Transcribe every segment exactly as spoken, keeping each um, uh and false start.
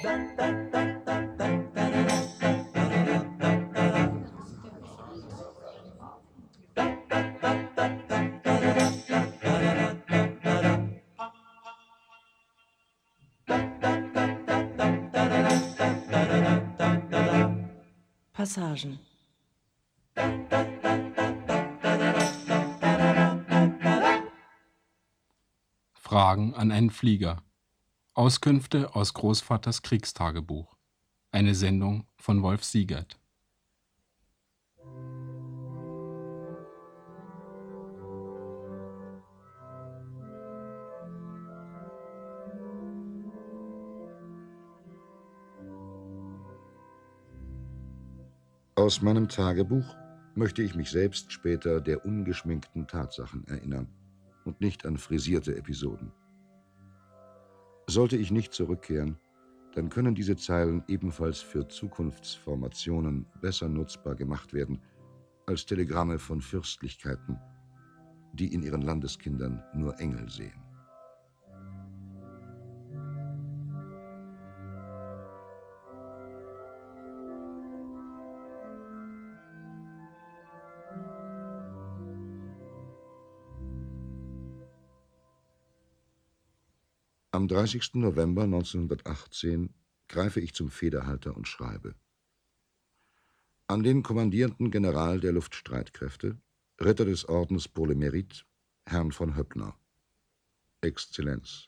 Passagen. Fragen an einen Flieger. Auskünfte aus Großvaters Kriegstagebuch. Eine Sendung von Wolf Siegert. Aus meinem Tagebuch möchte ich mich selbst später der ungeschminkten Tatsachen erinnern und nicht an frisierte Episoden. Sollte ich nicht zurückkehren, dann können diese Zeilen ebenfalls für Zukunftsformationen besser nutzbar gemacht werden als Telegramme von Fürstlichkeiten, die in ihren Landeskindern nur Engel sehen. Am dreißigsten November neunzehnhundertachtzehn greife ich zum Federhalter und schreibe: An den kommandierenden General der Luftstreitkräfte, Ritter des Ordens pour le Mérite, Herrn von Höppner. Exzellenz.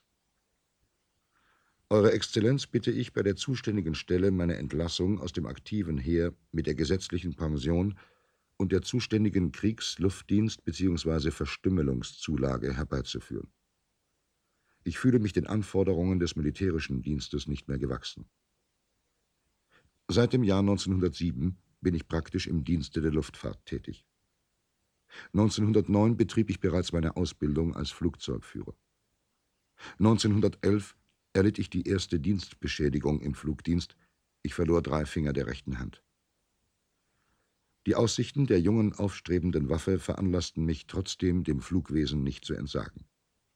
Eure Exzellenz bitte ich bei der zuständigen Stelle meine Entlassung aus dem aktiven Heer mit der gesetzlichen Pension und der zuständigen Kriegs-, Luftdienst- bzw. Verstümmelungszulage herbeizuführen. Ich fühle mich den Anforderungen des militärischen Dienstes nicht mehr gewachsen. Seit dem Jahr neunzehnhundertsieben bin ich praktisch im Dienste der Luftfahrt tätig. neunzehnhundertneun betrieb ich bereits meine Ausbildung als Flugzeugführer. neunzehnhundertelf erlitt ich die erste Dienstbeschädigung im Flugdienst. Ich verlor drei Finger der rechten Hand. Die Aussichten der jungen, aufstrebenden Waffe veranlassten mich trotzdem, dem Flugwesen nicht zu entsagen.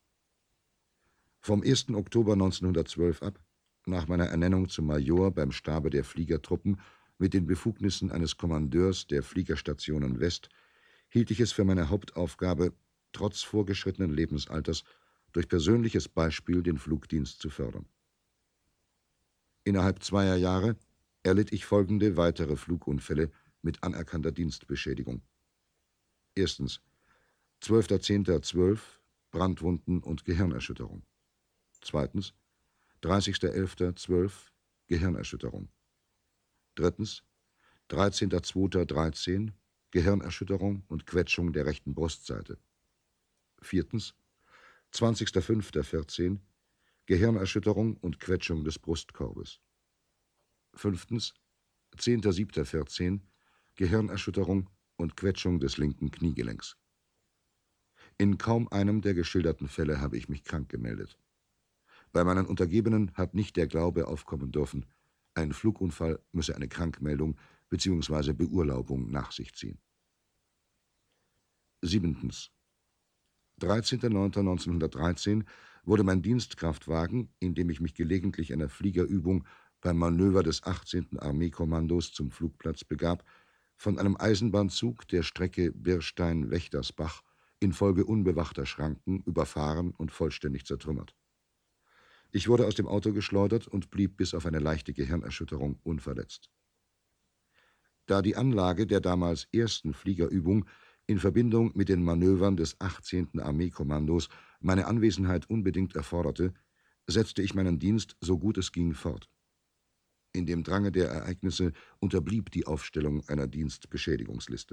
Vom ersten Oktober neunzehnhundertzwölf ab, nach meiner Ernennung zum Major beim Stabe der Fliegertruppen mit den Befugnissen eines Kommandeurs der Fliegerstationen West, hielt ich es für meine Hauptaufgabe, trotz vorgeschrittenen Lebensalters durch persönliches Beispiel den Flugdienst zu fördern. Innerhalb zweier Jahre erlitt ich folgende weitere Flugunfälle mit anerkannter Dienstbeschädigung. Erstens, zwölfter zehnter zwölf, Brandwunden und Gehirnerschütterung. Zweitens, dreißigster elfter zwölf, Gehirnerschütterung. Drittens, dreizehnter zweiter dreizehn, Gehirnerschütterung und Quetschung der rechten Brustseite. Viertens, zwanzigster fünfter vierzehn, Gehirnerschütterung und Quetschung des Brustkorbes. Fünftens, zehnter siebter vierzehn, Gehirnerschütterung und Quetschung des linken Kniegelenks. In kaum einem der geschilderten Fälle habe ich mich krank gemeldet. Bei meinen Untergebenen hat nicht der Glaube aufkommen dürfen, ein Flugunfall müsse eine Krankmeldung bzw. Beurlaubung nach sich ziehen. Siebentens. dreizehnter neunter neunzehnhundertdreizehn wurde mein Dienstkraftwagen, in dem ich mich gelegentlich einer Fliegerübung beim Manöver des achtzehnten Armeekommandos zum Flugplatz begab, von einem Eisenbahnzug der Strecke Birstein-Wächtersbach infolge unbewachter Schranken überfahren und vollständig zertrümmert. Ich wurde aus dem Auto geschleudert und blieb bis auf eine leichte Gehirnerschütterung unverletzt. Da die Anlage der damals ersten Fliegerübung in Verbindung mit den Manövern des achtzehnten Armeekommandos meine Anwesenheit unbedingt erforderte, setzte ich meinen Dienst so gut es ging fort. In dem Drange der Ereignisse unterblieb die Aufstellung einer Dienstbeschädigungsliste.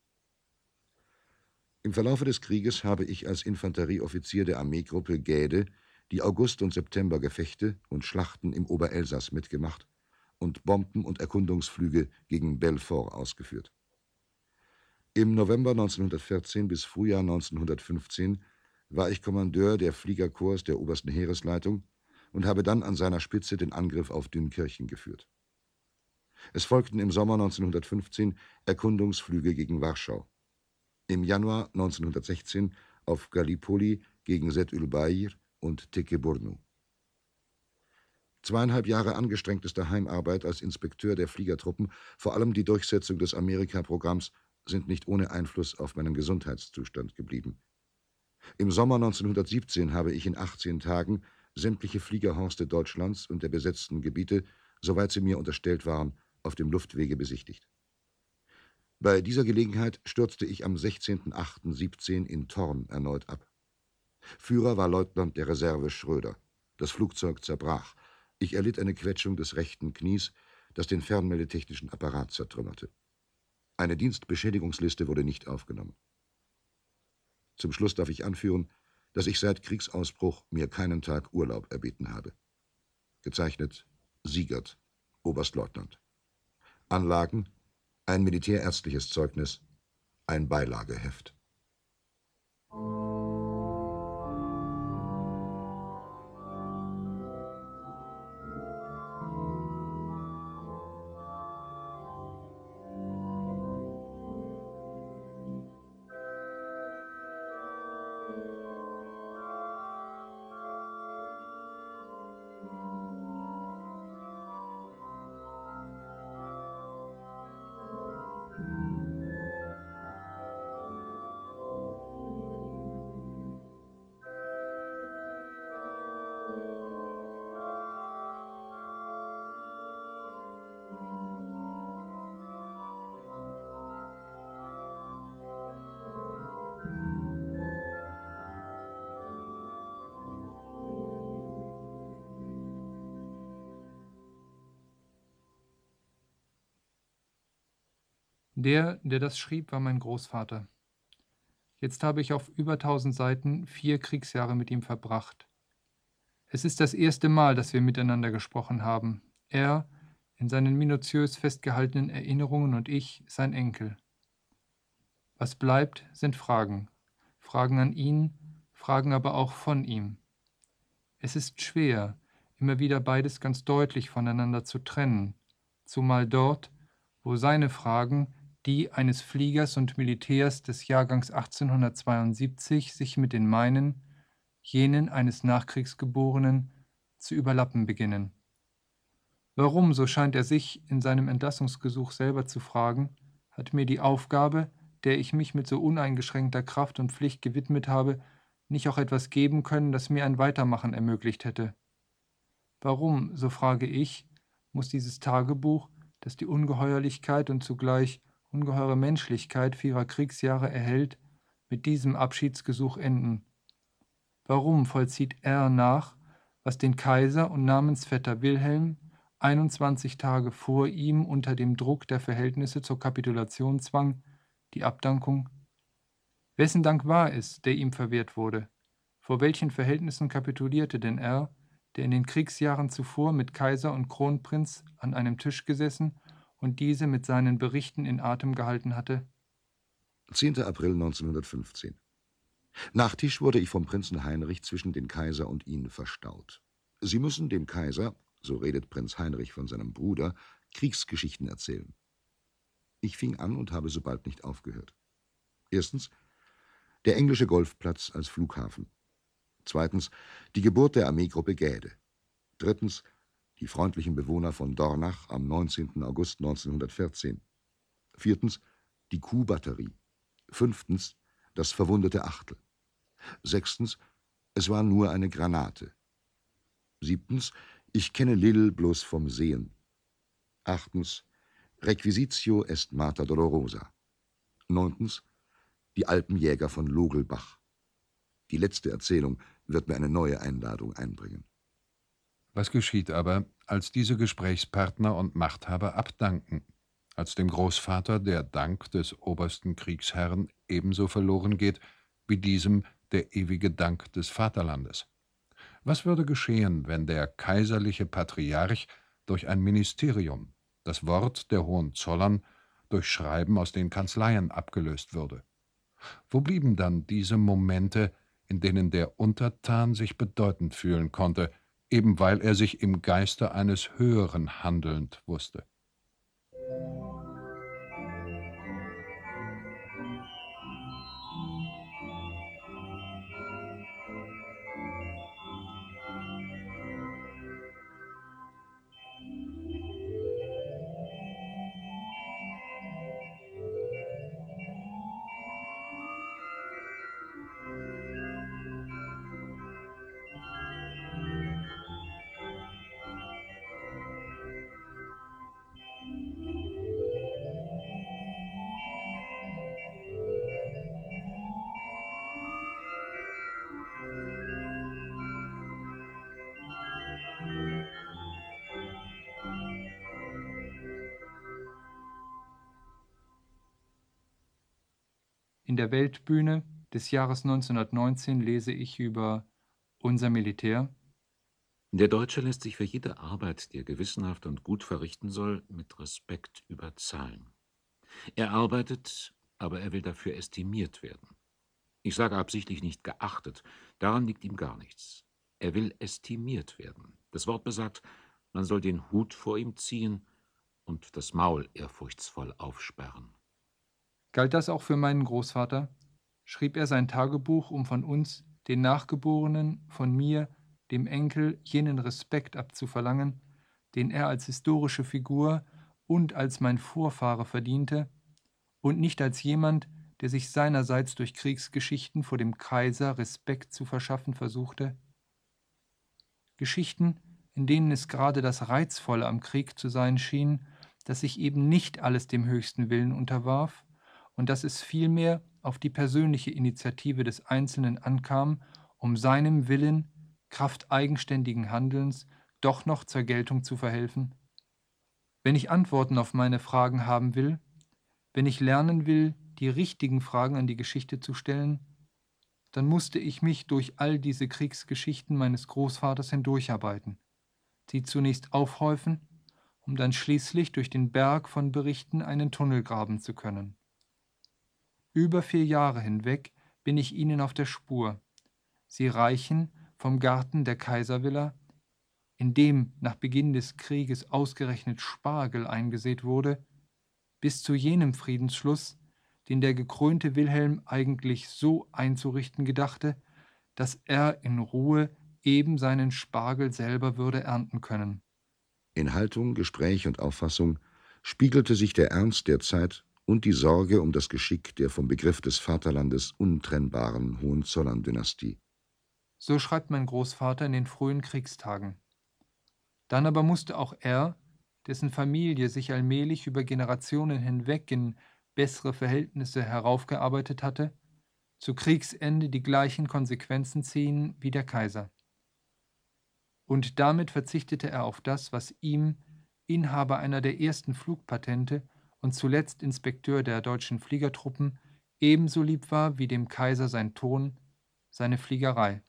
Im Verlaufe des Krieges habe ich als Infanterieoffizier der Armeegruppe Gäde die August- und Septembergefechte und Schlachten im Oberelsass mitgemacht und Bomben- und Erkundungsflüge gegen Belfort ausgeführt. Im November neunzehnhundertvierzehn bis Frühjahr neunzehnhundertfünfzehn war ich Kommandeur der Fliegerkorps der Obersten Heeresleitung und habe dann an seiner Spitze den Angriff auf Dünkirchen geführt. Es folgten im Sommer neunzehnhundertfünfzehn Erkundungsflüge gegen Warschau. Im Januar neunzehnhundertsechzehn auf Gallipoli gegen Sет-ül-Baïr und Tekeburnu. Zweieinhalb Jahre angestrengtester Heimarbeit als Inspekteur der Fliegertruppen, vor allem die Durchsetzung des Amerika-Programms, sind nicht ohne Einfluss auf meinen Gesundheitszustand geblieben. Im Sommer neunzehnhundertsiebzehn habe ich in achtzehn Tagen sämtliche Fliegerhorste Deutschlands und der besetzten Gebiete, soweit sie mir unterstellt waren, auf dem Luftwege besichtigt. Bei dieser Gelegenheit stürzte ich am sechzehnten achten siebzehn in Thorn erneut ab. Führer war Leutnant der Reserve Schröder. Das Flugzeug zerbrach. Ich erlitt eine Quetschung des rechten Knies, das den fernmeldetechnischen Apparat zertrümmerte. Eine Dienstbeschädigungsliste wurde nicht aufgenommen. Zum Schluss darf ich anführen, dass ich seit Kriegsausbruch mir keinen Tag Urlaub erbeten habe. Gezeichnet Siegert, Oberstleutnant. Anlagen: ein militärärztliches Zeugnis, ein Beilageheft. Der, der das schrieb, war mein Großvater. Jetzt habe ich auf über tausend Seiten vier Kriegsjahre mit ihm verbracht. Es ist das erste Mal, dass wir miteinander gesprochen haben. Er in seinen minutiös festgehaltenen Erinnerungen und ich, sein Enkel. Was bleibt, sind Fragen. Fragen an ihn, Fragen aber auch von ihm. Es ist schwer, immer wieder beides ganz deutlich voneinander zu trennen, zumal dort, wo seine Fragen, die eines Fliegers und Militärs des Jahrgangs achtzehnhundertzweiundsiebzig, sich mit den meinen, jenen eines Nachkriegsgeborenen, zu überlappen beginnen. Warum, so scheint er sich in seinem Entlassungsgesuch selber zu fragen, hat mir die Aufgabe, der ich mich mit so uneingeschränkter Kraft und Pflicht gewidmet habe, nicht auch etwas geben können, das mir ein Weitermachen ermöglicht hätte? Warum, so frage ich, muss dieses Tagebuch, das die Ungeheuerlichkeit und zugleich ungeheure Menschlichkeit vieler Kriegsjahre erhält, mit diesem Abschiedsgesuch enden? Warum vollzieht er nach, was den Kaiser und Namensvetter Wilhelm einundzwanzig Tage vor ihm unter dem Druck der Verhältnisse zur Kapitulation zwang, die Abdankung? Wessen Dank war es, der ihm verwehrt wurde? Vor welchen Verhältnissen kapitulierte denn er, der in den Kriegsjahren zuvor mit Kaiser und Kronprinz an einem Tisch gesessen und diese mit seinen Berichten in Atem gehalten hatte? zehnter April neunzehnhundertfünfzehn. Nach Tisch wurde ich vom Prinzen Heinrich zwischen den Kaiser und ihn verstaut. Sie müssen dem Kaiser, so redet Prinz Heinrich von seinem Bruder, Kriegsgeschichten erzählen. Ich fing an und habe so bald nicht aufgehört. Erstens, der englische Golfplatz als Flughafen. Zweitens, die Geburt der Armeegruppe Gäde. Drittens, die freundlichen Bewohner von Dornach am neunzehnten August neunzehnhundertvierzehn. Viertens, die Kuhbatterie. Fünftens, das verwundete Achtel. Sechstens, es war nur eine Granate. Siebtens, ich kenne Lille bloß vom Sehen. Achtens, Requisitio est Mater Dolorosa. Neuntens, die Alpenjäger von Logelbach. Die letzte Erzählung wird mir eine neue Einladung einbringen. Was geschieht aber, als diese Gesprächspartner und Machthaber abdanken? Als dem Großvater der Dank des obersten Kriegsherrn ebenso verloren geht, wie diesem der ewige Dank des Vaterlandes? Was würde geschehen, wenn der kaiserliche Patriarch durch ein Ministerium, das Wort der Hohenzollern, durch Schreiben aus den Kanzleien abgelöst würde? Wo blieben dann diese Momente, in denen der Untertan sich bedeutend fühlen konnte, eben weil er sich im Geiste eines Höheren handelnd wusste? In der Weltbühne des Jahres neunzehnhundertneunzehn lese ich über unser Militär. Der Deutsche lässt sich für jede Arbeit, die er gewissenhaft und gut verrichten soll, mit Respekt überzahlen. Er arbeitet, aber er will dafür estimiert werden. Ich sage absichtlich nicht geachtet, daran liegt ihm gar nichts. Er will estimiert werden. Das Wort besagt, man soll den Hut vor ihm ziehen und das Maul ehrfurchtsvoll aufsperren. Galt das auch für meinen Großvater? Schrieb er sein Tagebuch, um von uns, den Nachgeborenen, von mir, dem Enkel, jenen Respekt abzuverlangen, den er als historische Figur und als mein Vorfahre verdiente, und nicht als jemand, der sich seinerseits durch Kriegsgeschichten vor dem Kaiser Respekt zu verschaffen versuchte? Geschichten, in denen es gerade das Reizvolle am Krieg zu sein schien, dass sich eben nicht alles dem höchsten Willen unterwarf und dass es vielmehr auf die persönliche Initiative des Einzelnen ankam, um seinem Willen, Kraft eigenständigen Handelns, doch noch zur Geltung zu verhelfen? Wenn ich Antworten auf meine Fragen haben will, wenn ich lernen will, die richtigen Fragen an die Geschichte zu stellen, dann musste ich mich durch all diese Kriegsgeschichten meines Großvaters hindurcharbeiten, sie zunächst aufhäufen, um dann schließlich durch den Berg von Berichten einen Tunnel graben zu können. Über vier Jahre hinweg bin ich ihnen auf der Spur. Sie reichen vom Garten der Kaiservilla, in dem nach Beginn des Krieges ausgerechnet Spargel eingesät wurde, bis zu jenem Friedensschluss, den der gekrönte Wilhelm eigentlich so einzurichten gedachte, dass er in Ruhe eben seinen Spargel selber würde ernten können. In Haltung, Gespräch und Auffassung spiegelte sich der Ernst der Zeit und die Sorge um das Geschick der vom Begriff des Vaterlandes untrennbaren Hohenzollern-Dynastie. So schreibt mein Großvater in den frühen Kriegstagen. Dann aber musste auch er, dessen Familie sich allmählich über Generationen hinweg in bessere Verhältnisse heraufgearbeitet hatte, zu Kriegsende die gleichen Konsequenzen ziehen wie der Kaiser. Und damit verzichtete er auf das, was ihm, Inhaber einer der ersten Flugpatente und zuletzt Inspekteur der deutschen Fliegertruppen, ebenso lieb war wie dem Kaiser sein Ton, seine Fliegerei.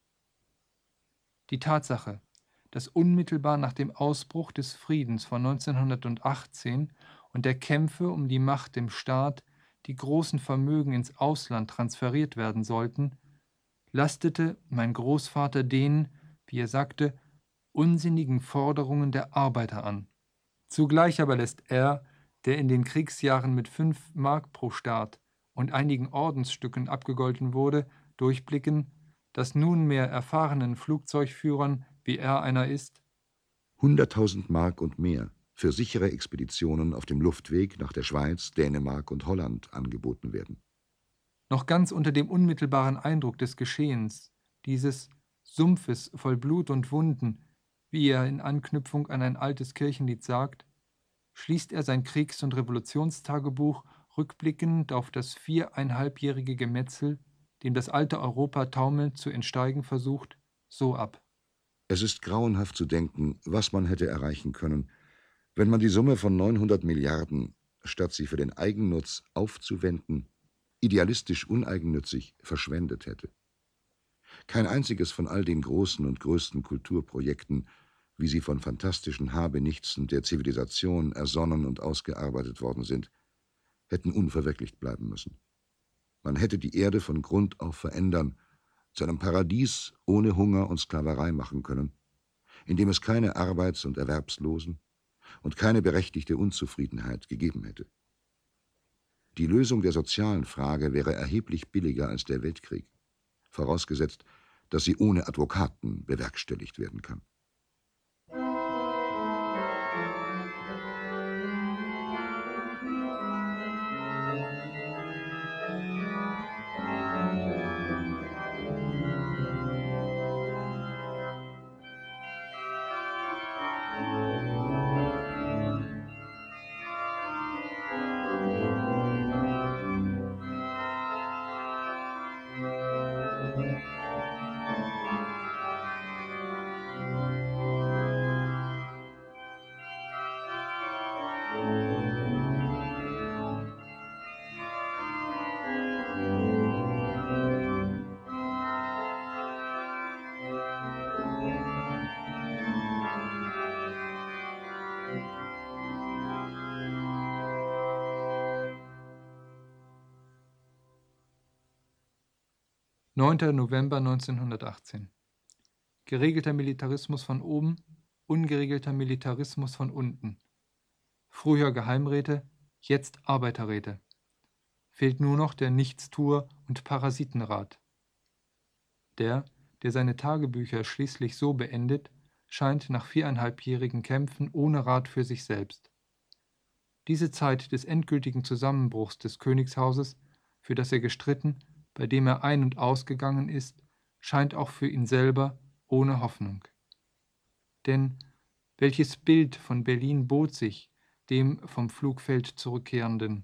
Die Tatsache, dass unmittelbar nach dem Ausbruch des Friedens von neunzehnhundertachtzehn und der Kämpfe um die Macht im Staat die großen Vermögen ins Ausland transferiert werden sollten, lastete mein Großvater den, wie er sagte, unsinnigen Forderungen der Arbeiter an. Zugleich aber lässt er, der in den Kriegsjahren mit fünf Mark pro Staat und einigen Ordensstücken abgegolten wurde, durchblicken, dass nunmehr erfahrenen Flugzeugführern, wie er einer ist, hunderttausend Mark und mehr für sichere Expeditionen auf dem Luftweg nach der Schweiz, Dänemark und Holland angeboten werden. noch ganz unter dem unmittelbaren Eindruck des Geschehens, dieses Sumpfes voll Blut und Wunden, wie er in Anknüpfung an ein altes Kirchenlied sagt, schließt er sein Kriegs- und Revolutionstagebuch rückblickend auf das viereinhalbjährige Gemetzel, dem das alte Europa taumelnd zu entsteigen versucht, so ab. Es ist grauenhaft zu denken, was man hätte erreichen können, wenn man die Summe von neunhundert Milliarden, statt sie für den Eigennutz aufzuwenden, idealistisch uneigennützig verschwendet hätte. Kein einziges von all den großen und größten Kulturprojekten, wie sie von fantastischen Habenichtsen der Zivilisation ersonnen und ausgearbeitet worden sind, hätten unverwirklicht bleiben müssen. Man hätte die Erde von Grund auf verändern, zu einem Paradies ohne Hunger und Sklaverei machen können, in dem es keine Arbeits- und Erwerbslosen und keine berechtigte Unzufriedenheit gegeben hätte. Die Lösung der sozialen Frage wäre erheblich billiger als der Weltkrieg, vorausgesetzt, dass sie ohne Advokaten bewerkstelligt werden kann. neunter November neunzehnhundertachtzehn. Geregelter Militarismus von oben, ungeregelter Militarismus von unten. Früher Geheimräte, jetzt Arbeiterräte. Fehlt nur noch der Nichtstuer und Parasitenrat. Der, der seine Tagebücher schließlich so beendet, scheint nach viereinhalbjährigen Kämpfen ohne Rat für sich selbst. Diese Zeit des endgültigen Zusammenbruchs des Königshauses, für das er gestritten, bei dem er ein- und ausgegangen ist, scheint auch für ihn selber ohne Hoffnung. Denn welches Bild von Berlin bot sich dem vom Flugfeld zurückkehrenden?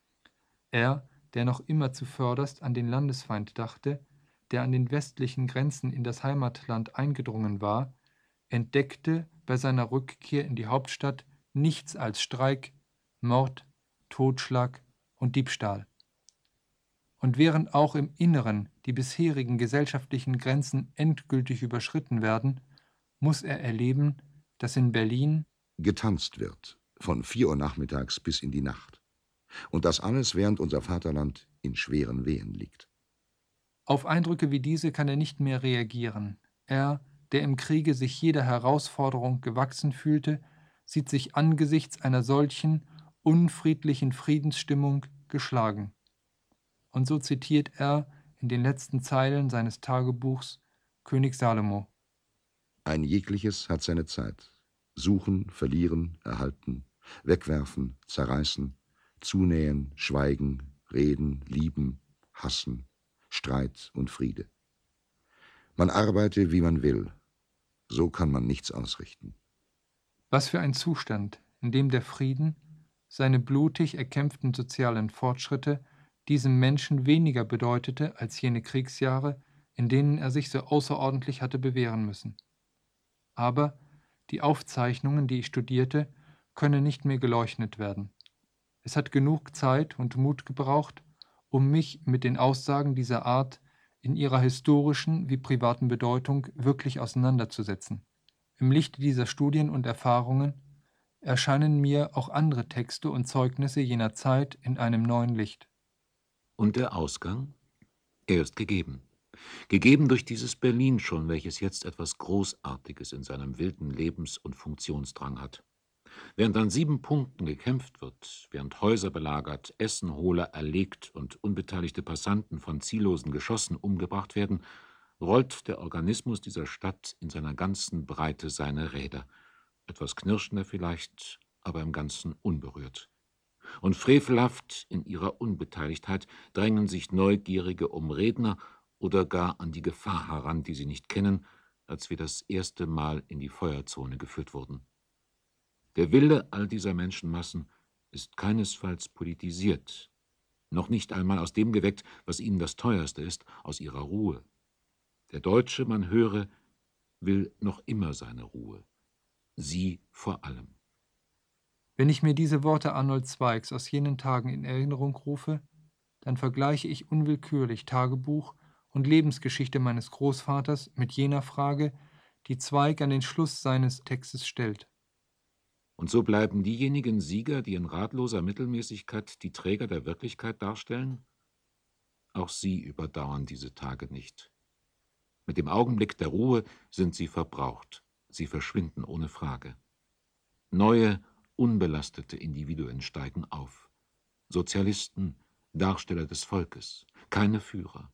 Er, der noch immer zuvörderst an den Landesfeind dachte, der an den westlichen Grenzen in das Heimatland eingedrungen war, entdeckte bei seiner Rückkehr in die Hauptstadt nichts als Streik, Mord, Totschlag und Diebstahl. Und während auch im Inneren die bisherigen gesellschaftlichen Grenzen endgültig überschritten werden, muss er erleben, dass in Berlin getanzt wird, von vier Uhr nachmittags bis in die Nacht. Und das alles, während unser Vaterland in schweren Wehen liegt. Auf Eindrücke wie diese kann er nicht mehr reagieren. Er, der im Kriege sich jeder Herausforderung gewachsen fühlte, sieht sich angesichts einer solchen unfriedlichen Friedensstimmung geschlagen. Und so zitiert er in den letzten Zeilen seines Tagebuchs König Salomo. Ein jegliches hat seine Zeit. Suchen, verlieren, erhalten, wegwerfen, zerreißen, zunähen, schweigen, reden, lieben, hassen, Streit und Friede. Man arbeite, wie man will. So kann man nichts ausrichten. Was für ein Zustand, in dem der Frieden, seine blutig erkämpften sozialen Fortschritte diesem Menschen weniger bedeutete als jene Kriegsjahre, in denen er sich so außerordentlich hatte bewähren müssen. Aber die Aufzeichnungen, die ich studierte, können nicht mehr geleugnet werden. Es hat genug Zeit und Mut gebraucht, um mich mit den Aussagen dieser Art in ihrer historischen wie privaten Bedeutung wirklich auseinanderzusetzen. Im Lichte dieser Studien und Erfahrungen erscheinen mir auch andere Texte und Zeugnisse jener Zeit in einem neuen Licht. Und der Ausgang? Er ist gegeben. Gegeben durch dieses Berlin schon, welches jetzt etwas Großartiges in seinem wilden Lebens- und Funktionsdrang hat. Während an sieben Punkten gekämpft wird, während Häuser belagert, Essenholer erlegt und unbeteiligte Passanten von ziellosen Geschossen umgebracht werden, rollt der Organismus dieser Stadt in seiner ganzen Breite seine Räder. Etwas knirschender vielleicht, aber im Ganzen unberührt. Und frevelhaft in ihrer Unbeteiligtheit drängen sich Neugierige um Redner oder gar an die Gefahr heran, die sie nicht kennen, als wir das erste Mal in die Feuerzone geführt wurden. Der Wille all dieser Menschenmassen ist keinesfalls politisiert, noch nicht einmal aus dem geweckt, was ihnen das Teuerste ist, aus ihrer Ruhe. Der Deutsche, man höre, will noch immer seine Ruhe, sie vor allem. Wenn ich mir diese Worte Arnold Zweigs aus jenen Tagen in Erinnerung rufe, dann vergleiche ich unwillkürlich Tagebuch und Lebensgeschichte meines Großvaters mit jener Frage, die Zweig an den Schluss seines Textes stellt. Und so bleiben diejenigen Sieger, die in ratloser Mittelmäßigkeit die Träger der Wirklichkeit darstellen? Auch sie überdauern diese Tage nicht. Mit dem Augenblick der Ruhe sind sie verbraucht, sie verschwinden ohne Frage. Neue, unbelastete Individuen steigen auf. Sozialisten, Darsteller des Volkes, keine Führer.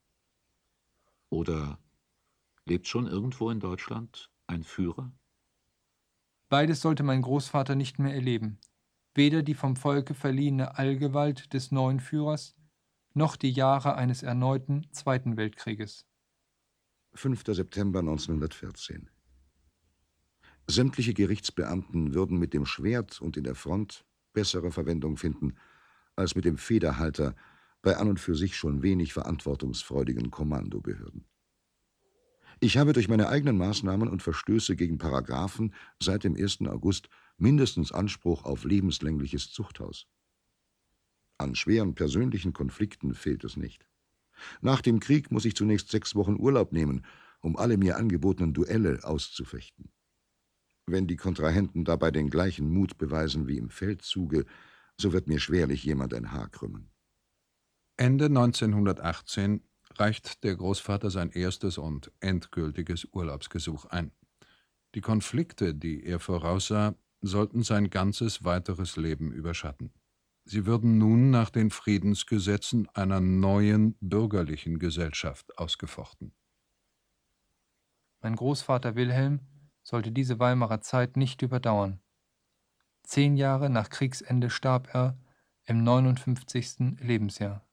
Oder lebt schon irgendwo in Deutschland ein Führer? Beides sollte mein Großvater nicht mehr erleben. Weder die vom Volke verliehene Allgewalt des neuen Führers, noch die Jahre eines erneuten Zweiten Weltkrieges. fünfter September neunzehnhundertvierzehn. Sämtliche Gerichtsbeamten würden mit dem Schwert und in der Front bessere Verwendung finden, als mit dem Federhalter bei an und für sich schon wenig verantwortungsfreudigen Kommandobehörden. Ich habe durch meine eigenen Maßnahmen und Verstöße gegen Paragraphen seit dem ersten August mindestens Anspruch auf lebenslängliches Zuchthaus. An schweren persönlichen Konflikten fehlt es nicht. Nach dem Krieg muss ich zunächst sechs Wochen Urlaub nehmen, um alle mir angebotenen Duelle auszufechten. Wenn die Kontrahenten dabei den gleichen Mut beweisen wie im Feldzuge, so wird mir schwerlich jemand ein Haar krümmen. Ende neunzehnhundertachtzehn reicht der Großvater sein erstes und endgültiges Urlaubsgesuch ein. Die Konflikte, die er voraussah, sollten sein ganzes weiteres Leben überschatten. Sie würden nun nach den Friedensgesetzen einer neuen bürgerlichen Gesellschaft ausgefochten. Mein Großvater Wilhelm sollte diese Weimarer Zeit nicht überdauern. Zehn Jahre nach Kriegsende starb er im neunundfünfzigsten Lebensjahr.